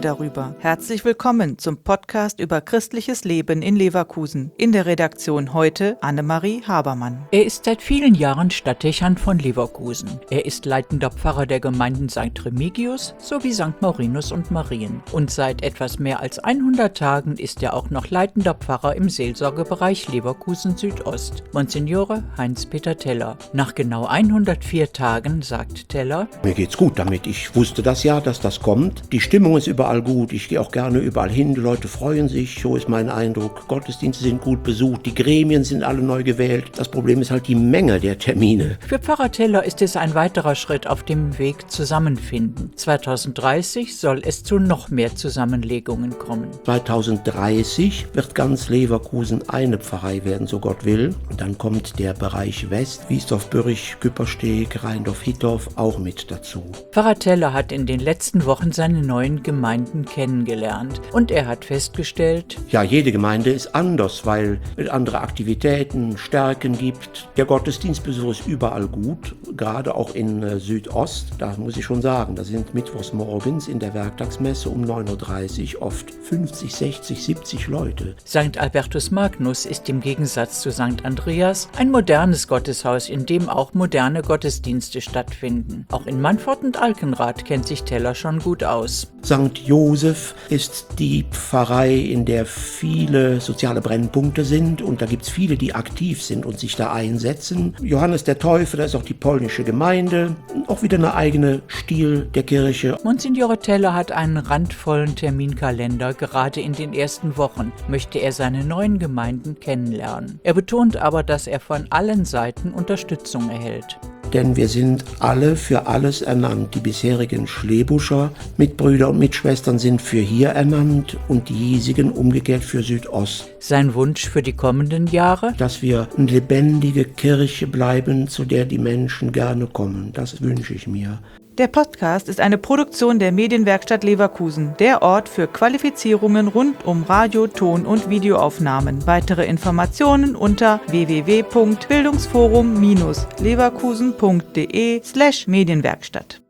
darüber. Herzlich willkommen zum Podcast über christliches Leben in Leverkusen. In der Redaktion heute Annemarie Habermann. Er ist seit vielen Jahren Stadtdechant von Leverkusen. Er ist leitender Pfarrer der Gemeinden St. Remigius sowie St. Maurinus und Marien. Und seit etwas mehr als 100 Tagen ist er auch noch leitender Pfarrer im Seelsorgebereich Leverkusen Südost. Monsignore Heinz-Peter Teller. Nach genau 104 Tagen sagt Teller: Mir geht's gut damit. Ich wusste das ja, dass das kommt. Die Stimmung ist überall gut. Ich gehe auch gerne überall hin. Die Leute freuen sich. So ist mein Eindruck. Gottesdienste sind gut besucht. Die Gremien sind alle neu gewählt. Das Problem ist halt die Menge der Termine. Für Pfarrer Teller ist es ein weiterer Schritt auf dem Weg Zusammenfinden. 2030 soll es zu noch mehr Zusammenlegungen kommen. 2030 wird ganz Leverkusen eine Pfarrei werden, so Gott will. Und dann kommt der Bereich West, Wiesdorf, Bürrich, Küppersteg, Rheindorf, Hittorf auch mit dazu. Pfarrer Teller hat in den letzten Wochen seine neuen Gemeinden kennengelernt und er hat festgestellt: Ja, jede Gemeinde ist anders, weil es andere Aktivitäten, Stärken gibt. Der Gottesdienstbesuch ist überall gut, gerade auch in Südost. Da muss ich schon sagen, da sind mittwochs morgens in der Werktagsmesse um 9.30 Uhr oft 50, 60, 70 Leute. St. Albertus Magnus ist im Gegensatz zu St. Andreas ein modernes Gotteshaus, in dem auch moderne Gottesdienste stattfinden. Auch in Mannfort und Alkenrath kennt sich Teller schon gut aus. St. Joseph ist die Pfarrei, in der viele soziale Brennpunkte sind und da gibt es viele, die aktiv sind und sich da einsetzen. Johannes der Täufer, da ist auch die polnische Gemeinde, auch wieder eine eigene Stil der Kirche. Monsignore Teller hat einen randvollen Terminkalender. Gerade in den ersten Wochen möchte er seine neuen Gemeinden kennenlernen. Er betont aber, dass er von allen Seiten Unterstützung erhält. Denn wir sind alle für alles ernannt. Die bisherigen Schlebuscher Mitbrüder und Mitschwestern sind für hier ernannt und die hiesigen umgekehrt für Südost. Sein Wunsch für die kommenden Jahre? Dass wir eine lebendige Kirche bleiben, zu der die Menschen gerne kommen. Das wünsche ich mir. Der Podcast ist eine Produktion der Medienwerkstatt Leverkusen, der Ort für Qualifizierungen rund um Radio-, Ton- und Videoaufnahmen. Weitere Informationen unter www.bildungsforum-leverkusen.de/Medienwerkstatt.